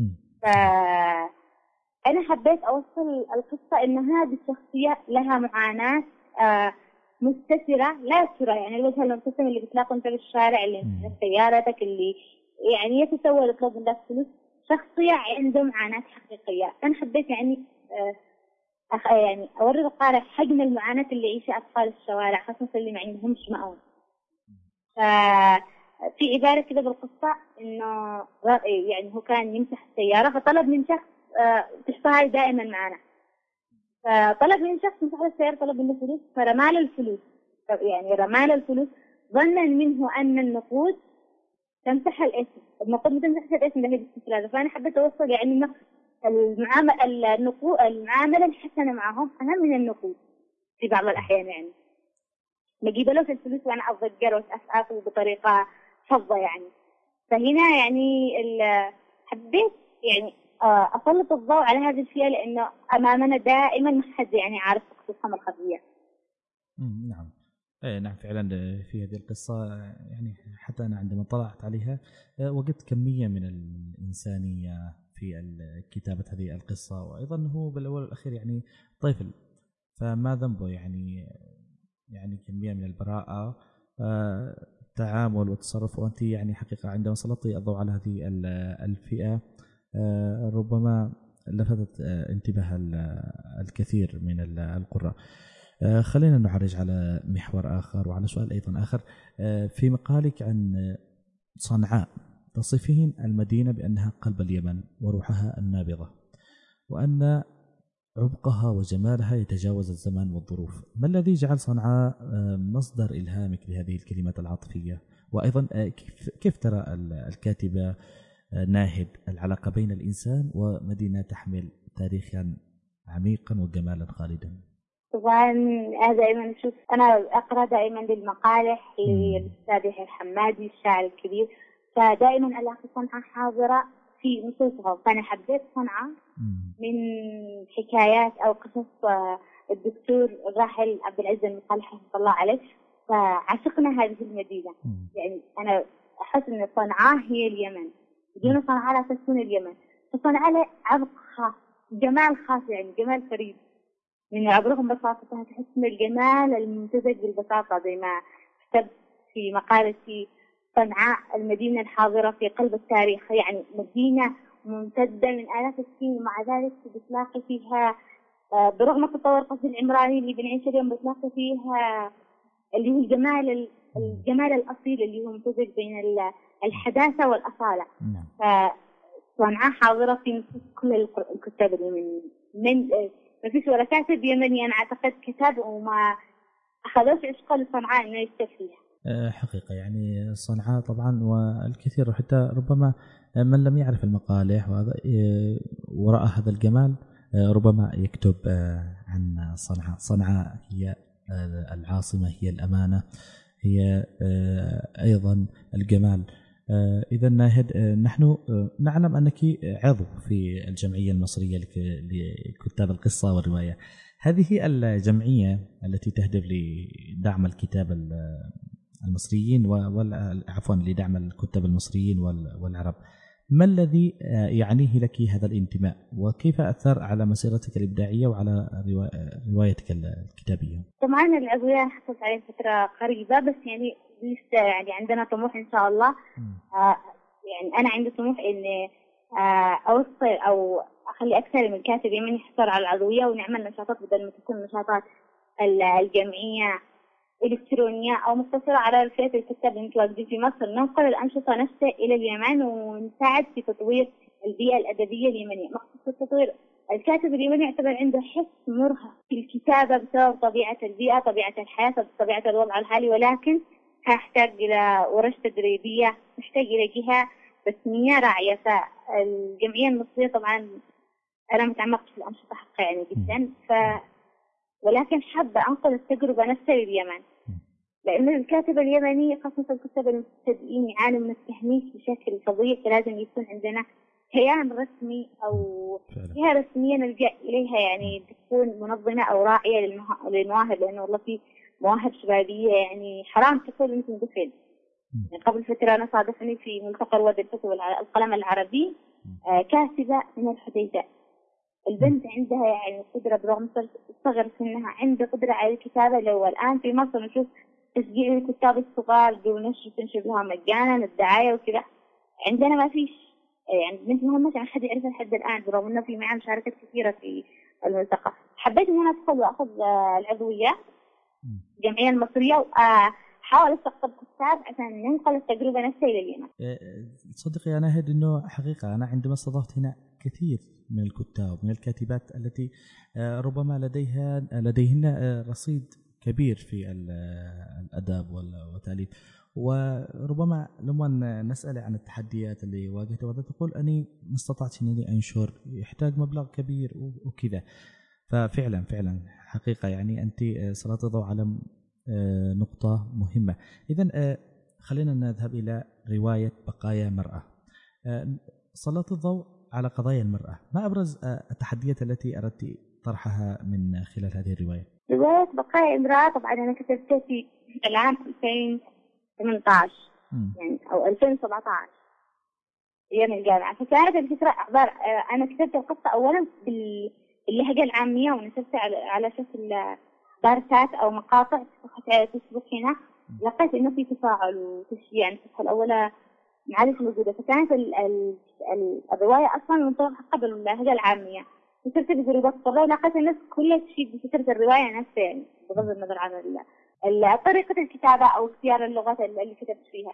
Speaker 2: فأنا حبيت أوصل القصة إنه هذه الشخصية لها معاناة مستترة لا ترى، يعني الوجه المبتسم اللي بتلاقوا انت بالشارع، اللي من سيارتك، اللي يعني يتسول يطلب منك فلوس، شخصية عنده معاناة حقيقية. أنا حبيت يعني يعني أوري القارئ حجم المعاناة اللي يعيشها أطفال الشوارع، خاصة اللي ما عندهمش مأوى. في عبارة كده بالقصة إنه يعني هو كان يمسح السيارة فطلب من شخص، تحصى دائما معنا، فطلب من شخص مسح السيارة، طلب منه فلوس فرمى له الفلوس، يعني رمى له الفلوس ظنا منه أن النقود تمسح الاسم، النقود ما تمسح الاسم ده هي باستفراغ. فأنا حبيت أوصل يعني إنه المعاملة الحسنة معهم أهم من النقود في بعض الأحيان. يعني بجيب له الفلوس وأنا أتذكر وأسأله بطريقة فظة يعني. فهنا يعني حبيت يعني أسلط الضوء على هذه الفئة، لأنه أمامنا دائما ما حد يعني عارف قصصهم الخفية.
Speaker 1: نعم. نعم فعلا. في هذه القصة يعني حتى أنا عندما طلعت عليها وجدت كمية من الإنسانية في كتابة هذه القصة، وأيضا هو بالأول والأخير يعني طفل، فما ذنبه يعني كمية من البراءة، التعامل والتصرف. وأنت يعني حقيقة عندما سلطتي الضوء على هذه الفئة ربما لفتت انتباه الكثير من القراء. خلينا نعرج على محور آخر وعلى سؤال أيضا آخر. في مقالك عن صنعاء تصفين المدينة بأنها قلب اليمن وروحها النابضة، وأن عمقها وجمالها يتجاوز الزمان والظروف. ما الذي جعل صنعاء مصدر إلهامك لهذه الكلمات العاطفية؟ وأيضا كيف ترى الكاتبة ناهد العلاقة بين الإنسان ومدينة تحمل تاريخا عميقا وجمالا خالدا؟
Speaker 2: طبعا دائما أشوف، أنا أقرأ دائما للمقالح للأستاذ يحيى الحمادي الشاعر الكبير، فدائما ألاقي صنعاء حاضرة في نصوصها. فأنا حبيت صنعاء من حكايات أو قصص الدكتور الراحل عبد العزيز المقالح رحمه الله عليه، فعشقنا هذه المدينة. يعني أنا أحس أن صنعاء هي اليمن، بدون صنعاء لا تكون اليمن. فصنعاء له عمق خاص، جمال خاص، يعني جمال فريد من عبرهم بساطتها، تحس من الجمال الممتزج بالبساطة، زي ما كتبت في مقالتي صنعاء المدينة الحاضرة في قلب التاريخ. يعني مدينة ممتدة من آلاف السنين، ومع ذلك بتلاقي فيها برغم التطور القصدي العمراني اللي بنعيشه اليوم، بتلاقي فيها اللي هو الجمال الأصيل اللي هو ممتزج بين الحداثة والأصالة. فصنعاء حاضرة في نصوص كل الكتاب من ما فيش ولا كاتب يمني أنا أعتقد كتاب وما أخذوش عشقه لصنعاء إنه يكتب فيها.
Speaker 1: حقيقة يعني صنعاء طبعا، والكثير حتى ربما من لم يعرف المقالح وهذا وراء هذا الجمال ربما يكتب عن صنعاء. صنعاء هي العاصمة، هي الأمانة، هي أيضا الجمال. إذا ناهد، نحن نعلم أنك عضو في الجمعية المصرية لكتاب القصة والرواية. هذه الجمعية التي تهدف لدعم الكتاب المصريين عفوا لدعم الكتاب المصريين والعرب، ما الذي يعنيه لك هذا الانتماء، وكيف أثر على مسيرتك الإبداعية وعلى روايتك الكتابية؟
Speaker 2: طبعا العضوية حصلت عليه فترة قريبة، بس يعني لسه يعني عندنا طموح إن شاء الله. يعني أنا عندي طموح إني أوصل أو أخلي أكثر من كاتب يمني يحصل على العضوية، ونعمل نشاطات بدل ما تكون نشاطات الجمعية إلكترونية أو مقتصرة على رسالة الكتاب المتواجدين في مصر. ننقل الأنشطة نفسها إلى اليمن ونساعد في تطوير البيئة الأدبية اليمنية. مقصود تطوير الكاتب اليمني يعتبر عنده حس مرهف في الكتابة بسبب طبيعة البيئة، طبيعة الحياة، طبيعة الوضع الحالي، ولكن هيحتاج إلى ورش تدريبية، محتاج إلى جهة رسمية راعية. فالجمعية المصرية طبعا أنا متعمقت في الأنشطة حقا يعني جدا، ولكن حابة أنقل التجربة نفسها لليمن، لأن الكاتب اليمني خاصة الكتاب المبتدئين يعانوا من التهميش بشكل فظيع. فلازم يكون عندنا كيان رسمي أو جهة رسمية نلجأ إليها، يعني تكون منظمة أو راعية للمواهب، لأنه والله في مواهب شبابية يعني حرام تكون مثل دفن. يعني قبل فترة أنا صادفني في ملتقى رواد الكتب والقلم العربي كاتبة من الحديدة. البنت عندها يعني قدرة برغم صغر سنها، عندها قدرة على الكتابة. لو الآن في مصر نشوف تشجيع الكتاب الصغار ونشر تنشر لها مجانا الدعاية وكذا، عندنا ما فيش. يعني بنت مهمة عشان حد يعرفها لحد الآن، برغم إنه في معها مشاركات كثيرة في الملتقى. حبيت إن أنا أدخل وأخذ العضوية الجمعية المصرية وأحاول استقطب كتاب عشان ننقل التجربة نفسها إلى اليمن.
Speaker 1: صدقي يا ناهد إنه حقيقة أنا عندما استضفت هنا كثير من الكتاب من الكاتبات التي ربما لديهن رصيد كبير في الأدب والتأليف، وربما لما نسأل عن التحديات اللي واجهتها تقول أني ما استطعت أني أنشر، يحتاج مبلغ كبير وكذا. ففعلا حقيقة يعني أنت سلطت الضوء على نقطة مهمة. إذن خلينا نذهب إلى رواية بقايا مرأة. سلطت الضوء على قضايا المرأة، ما أبرز التحديات التي أردت طرحها من خلال هذه الرواية؟
Speaker 2: رواية بقايا امرأة طبعا أنا كتبتها في العام 2018 يعني أو 2017 أيام الجامعة. فكانت الفكرة عبارة أنا كتبت القصة أولا باللهجة العامية ونشرتها على شكل بارتات أو مقاطع على فيسبوك. هنا لقيت إنه في تفاعل وتشجيع. يعني الصفحة الأولى معلش موجودة، فكانت الرواية أصلا منطبقة قبل اللهجة العامية، كتبت بجروبات الطلاب، لقيت الناس كلها تشيد بفكرة الرواية نفسها، يعني بغض النظر عن طريقة الكتابة أو اختيار اللغات اللي كتبت فيها.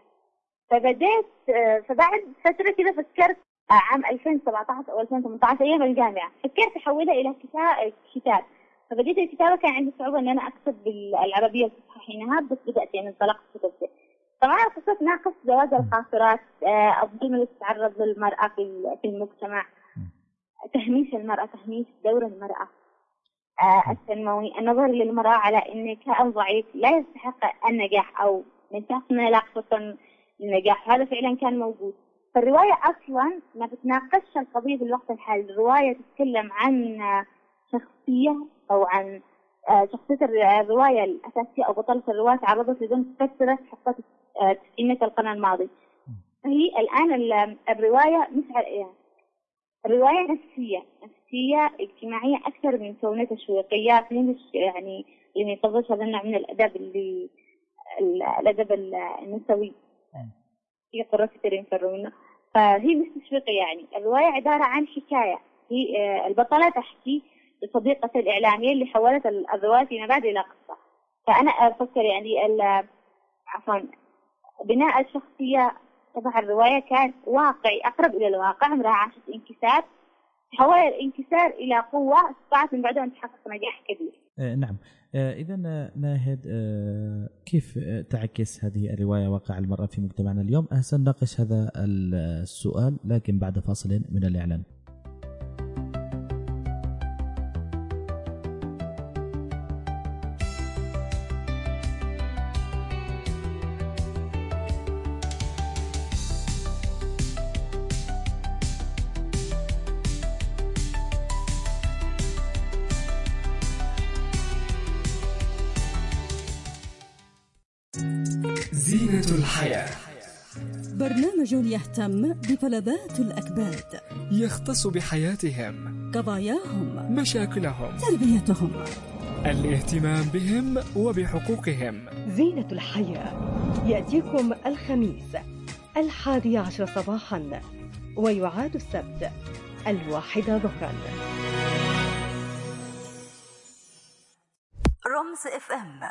Speaker 2: فبعد فترة كده فكرت عام 2017 أو 2018 أيام الجامعة، فكرت أحولها إلى كتاب. فبديت الكتابة، كان عندي صعوبة إن أنا أكتب بالعربية الفصحى حينها، بس بدأت يعني انطلقت كتبت. طبعا قصة ناقص زواج القاصرات، الظلم اللي تتعرض للمرأة في المجتمع، تهميش المرأة، تهميش دور المرأة التنموي، النظر للمرأة على إن كائن ضعيف لا يستحق النجاح أو من شخص لا يقصد النجاح. هذا فعلا كان موجود. فالرواية أصلا ما بتناقشش القضية في الوقت الحالي. الرواية تتكلم عن شخصية أو عن شخصية الرواية الأساسية أو بطلة الرواية تعرضت لظلم فترة حقبة تسعينات القرن الماضي. هي الآن الرواية مش الرواية نفسية اجتماعية أكثر من كونها تشويقية، يعني اللي ينتظرش هذا النوع من الأدب الأدب النسوي هي قرة كثيرين يفرونه. فهي مش تشويقية، يعني الرواية عبارة عن حكاية. هي البطلة تحكي لصديقة الإعلامية اللي حولت الرواية في مبادئ إلى قصة. فأنا أفكر يعني بناء الشخصية تبع الرواية كان واقعي، أقرب إلى الواقع. امرأة عاشت انكسار، تحول الانكسار إلى قوة استطاعت من بعدها أن تحقق نجاح كبير.
Speaker 1: نعم. إذا ناهد، كيف تعكس هذه الرواية واقع المرأة في مجتمعنا اليوم؟ سنناقش هذا السؤال لكن بعد فاصل من الإعلان.
Speaker 3: زينة الحياة،
Speaker 4: برنامج يهتم بفلذات الأكباد،
Speaker 3: يختص بحياتهم،
Speaker 4: قضاياهم،
Speaker 3: مشاكلهم،
Speaker 4: تربيتهم،
Speaker 3: الاهتمام بهم وبحقوقهم.
Speaker 4: زينة الحياة يأتيكم الخميس 11 صباحا، ويعاد السبت 1 ظهرا. رمز FM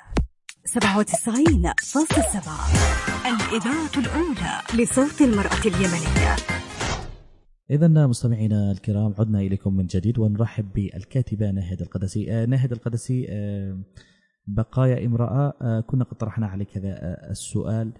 Speaker 4: 97.7، الإذاعة الأولى لصوت المرأة اليمنية.
Speaker 1: إذن مستمعينا الكرام، عدنا إليكم من جديد ونرحب بالكاتبة ناهد القدسي. ناهد القدسي، بقايا امرأة، كنا قد طرحنا عليك هذا السؤال.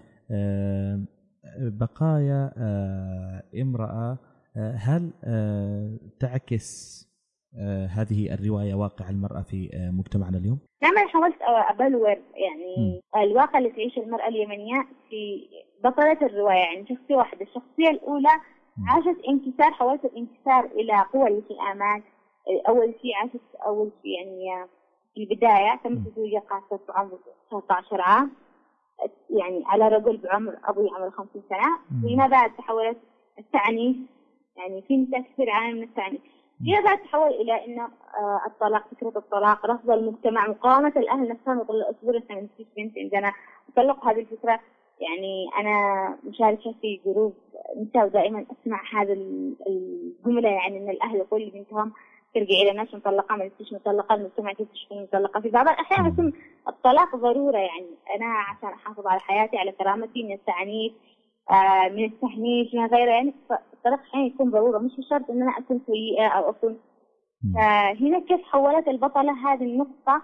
Speaker 1: بقايا امرأة، هل تعكس هذه الرواية واقع المرأة في مجتمعنا اليوم؟
Speaker 2: نعم، أنا حاولت أبلور يعني الواقع اللي تعيش المرأة اليمنية في بطلة الرواية. يعني شخصية واحدة، الشخصية الأولى عاشت انكسار، حولت الانكسار إلى قوة الالتئامات. أول شيء يعني في البداية تم تزويجها قاصرة بعمر 13 عام، يعني على رجل بعمر أبوي عمره 50 سنة. فيما بعد تحولت التعنيف، يعني في نساء كثير عانوا من التعنيف. فيما بعد تحول إلى إنه الطلاق، فكرة الطلاق، رفض المجتمع، مقاومة الأهل نفسهم. يقول أصبر إحنا ما نسيش بنت عندنا طلق. هذه الفكرة يعني أنا مشاركة في جروب نساء، ودائما أسمع هذا الجملة، يعني إن الأهل يقول لبنتهم ترجعي إلى ناس مطلقة، ما نسيش مطلقة، المجتمع كيف تشوفين مطلقة. في بعض الأحيان يكون الطلاق ضرورة، يعني أنا عشان أحافظ على حياتي، على كرامتي من التعنيف، من التهميش، من غيره. يعني الطلاق أحيانا يكون ضرورة، مش شرط إن أنا أكون سيئة أو أكون. هنا كيف حولت البطلة هذه النقطة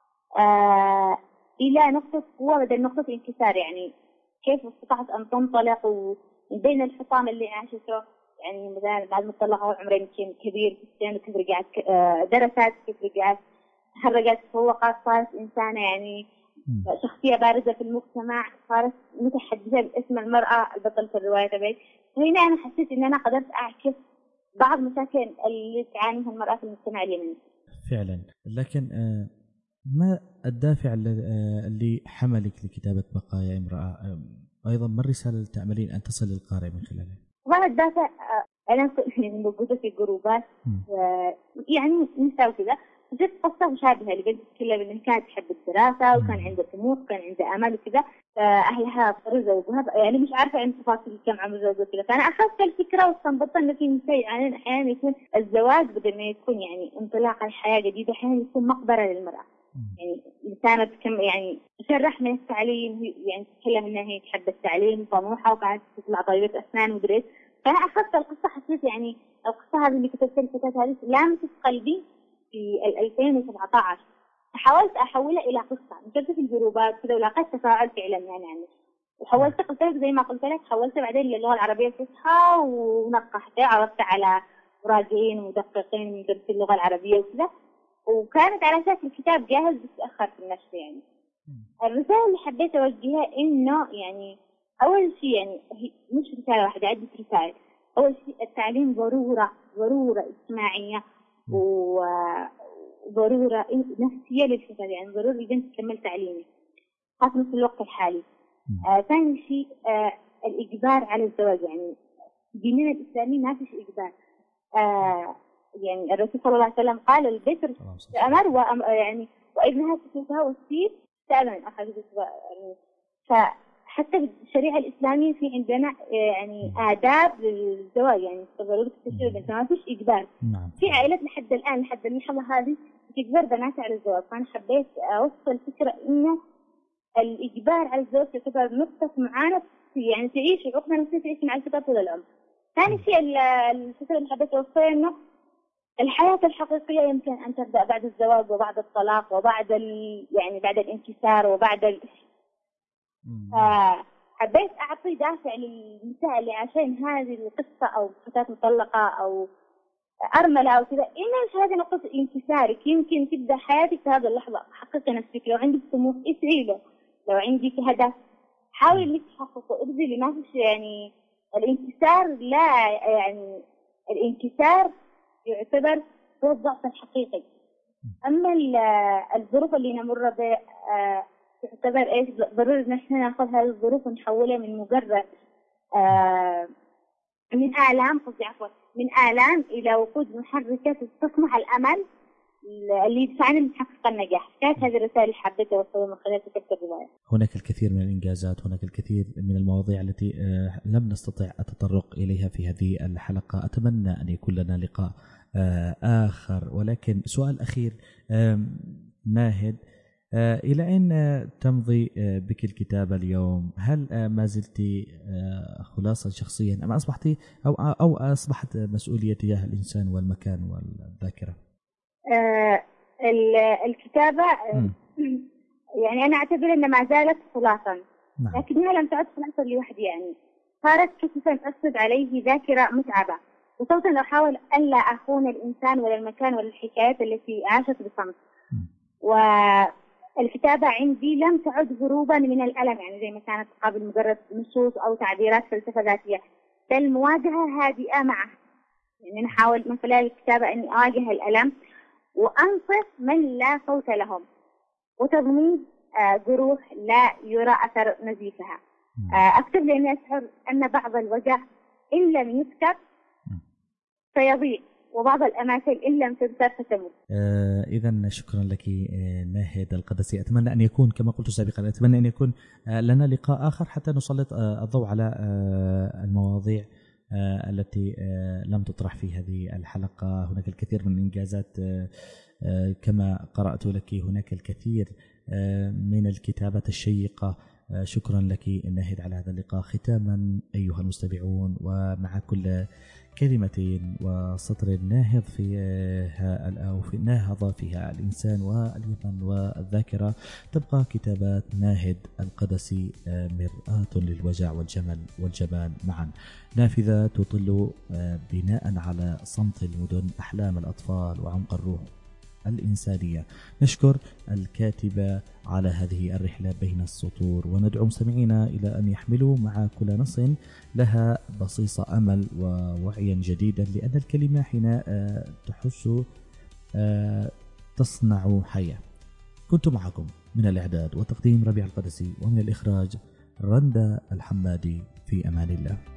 Speaker 2: إلى نقطة قوة بدل نقطة انكسار؟ يعني كيف استطاعت أن تنطلق ومن بين الحطام اللي عاشته، يعني بعد ما طلقها عمرها يمكن كبير في السن، كيف رجعت درست، كيف رجعت تحركت، تفوقت، صارت إنسانة يعني شخصية بارزة في المجتمع، صارت متحدثة باسم المرأة البطلة الرواية تبعي. هنا أنا حسيت إن أنا قدرت أعكس بعض مشاكل اللي تعانيها المرأة في المجتمع اليمني.
Speaker 1: فعلا. لكن ما الدافع اللي حملك لكتابة بقايا امرأة؟ أيضا ما الرسالة اللي تعملين أن تصل للقارئ من خلالها؟
Speaker 2: طبعا الدافع، أنا موجودة في جروبات يعني نساء وكذا، جت قصة مشابهة لبنت تتكلم إنها كانت تحب الدراسة وكان عندها طموح وكان عندها أمل وكذا، فأهلها اضطروا يزوجوها، يعني مش عارفة عن تفاصيل كم عمر زوجها كذا. فأنا أخذت الفكرة واستنبطت إنه في شيء يعني أحيانا يكون الزواج بدل ما يكون يعني انطلاقة لحياة جديدة أحيانا يكون مقبرة للمرأة. يعني إنسانة يعني تشرح من التعليم، يعني تتكلم إنها هي تحب التعليم طموحة وكانت تطلع طبيبة أسنان ومدرس. فأنا أخذت القصة، حسيت يعني القصة هذه اللي كتبتها الفتاة هذه لامست قلبي في 2017. حاولت أحولها إلى قصة، نشرت في الجروبات كذا ولاقيت تفاعل فعلا يعني وحولت قلت لك زي ما قلت لك، حولت بعدين للغة العربية الفصحى ونقحتها، عرضت على مراجعين ومدققين من درس اللغة العربية وكذا، وكانت على أساس الكتاب جاهز بس تأخر في النشر. يعني الرسالة اللي حبيت أوجهها إنه يعني أول شيء يعني مش رسالة واحدة، عدة رسائل. أول شيء التعليم ضرورة اجتماعية وضرورة نفسية للفتاة، يعني ضروري البنت تكمل تعليمه خاصة في الوقت الحالي. ثاني شيء الإجبار على الزواج، يعني ديننا الإسلامي ما فيش إجبار. يعني الرسول صلى الله عليه وسلم قال البكر تأمر يعني وابنها تسوسها والسيد تأمن أخذت يعني. فحتى في الشريعة الإسلامية في عندنا يعني آداب للزواج، يعني ضروري تستشير البنت، ما فيش إجبار. في عائلات لحد الآن لحد اللحظة هذه تجبر بنات على الزواج. فأنا حبيت أوصل فكرة إنه الإجبار على الزواج تعتبر نقطة معانا يعني تعيش عقدة نفسية تعيش مع الفتاة طول العمر. ثاني شيء الفكرة اللي حبيت أوصلها إنه الحياة الحقيقية يمكن أن تبدأ بعد الزواج وبعد الطلاق وبعد يعني بعد الانكسار وبعد حبيت أعطي دافع للنساء اللي عشان هذه القصة أو فتاة مطلقة أو أرملة أو كذا، إن مش هذه نقطة انكسارك، يمكن تبدأ حياتك في هذه اللحظة. حققي نفسك، لو عندك طموح اسعي له، لو عندك هدف حاولي إنك تحققه، ابذلي. ما فيش يعني الانكسار، لا يعني الانكسار يعتبر هو الضعف الحقيقي. أما الظروف اللي نمر بها تعتبر إيش؟ ضروري إن إحنا نأخذ هذه الظروف ونحولها من مجرد من آلام، من آلام إلى وقود محركة تصنع الأمل اللي يدفعنا لتحقق النجاح. كانت هذه الرسالة اللي حبيت أوصلها من خلال كتابة الرواية.
Speaker 1: هناك الكثير من الإنجازات، هناك الكثير من المواضيع التي لم نستطع التطرق إليها في هذه الحلقة. أتمنى أن يكون لنا لقاء آخر. ولكن سؤال أخير ناهد، إلى أين تمضي بك الكتابة اليوم؟ هل ما زلت خلاصا شخصيا أم أصبحت أو أصبحت مسؤولية تجاه الإنسان والمكان والذاكرة؟
Speaker 2: الكتابة يعني أنا أعتبر أن ما زالت خلاصا، لكنها لم تعد خلاصا لوحدي، يعني صارت كشفا أسد عليه ذاكرة متعبة، وصوتا أحاول ألا أخون الإنسان ولا المكان ولا الحكايات التي عاشت بصمت. والكتابة عندي لم تعد هروبا من الألم، يعني زي ما كانت قبل مجرد نصوص أو تعبيرات فلسفة ذاتية، بل مواجهة هادئة معه. يعني أنا أحاول من خلال الكتابة أني أواجه الألم وأنصف من لا صوت لهم، وتضميد جروح لا يرى أثر نزيفها. أكتب لأني أشعر أن بعض الوجع إن لم يكتب سيضيع، وبعض الأماثل إن لم تذكر ستموت.
Speaker 1: إذن شكرا لك ناهد القدسي. أتمنى أن يكون كما قلت سابقا، أتمنى أن يكون لنا لقاء آخر حتى نسلط الضوء على المواضيع التي لم تطرح في هذه الحلقة. هناك الكثير من الإنجازات كما قرأت لك، هناك الكثير من الكتابات الشيقة. شكرا لك ناهد على هذا اللقاء. ختاما أيها المستمعون، ومع كل كلمة وسطر ناهض ناهض فيها الإنسان والوطن والذاكرة، تبقى كتابات ناهد القدسي مرآة للوجع والجمل والجمال معا، نافذة تطل بناء على صمت المدن، أحلام الأطفال وعمق الروح الإنسانية. نشكر الكاتبة على هذه الرحلة بين السطور، وندعو مستمعينا إلى أن يحملوا مع كل نص لها بصيص أمل ووعيا جديدا، لأن الكلمة حين تحس تصنع حياة. كنت معكم من الإعداد وتقديم ربيع القدسي، ومن الإخراج رندا الحمادي. في أمان الله.